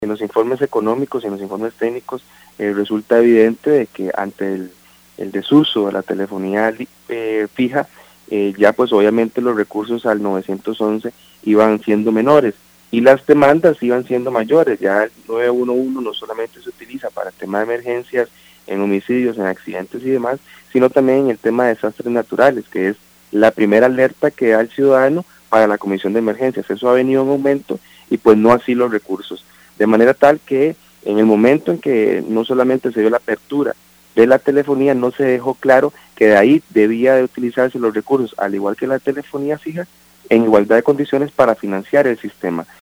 En los informes económicos y en los informes técnicos resulta evidente de que ante el desuso de la telefonía fija, ya pues obviamente los recursos al 911 iban siendo menores y las demandas iban siendo mayores. Ya el 911 no solamente se utiliza para el tema de emergencias, en homicidios, en accidentes y demás, sino también en el tema de desastres naturales, que es la primera alerta que da el ciudadano para la comisión de emergencias. Eso ha venido en aumento y pues no así los recursos. De manera tal que en el momento en que no solamente se dio la apertura de la telefonía, no se dejó claro que de ahí debía de utilizarse los recursos, al igual que la telefonía fija, en igualdad de condiciones para financiar el sistema.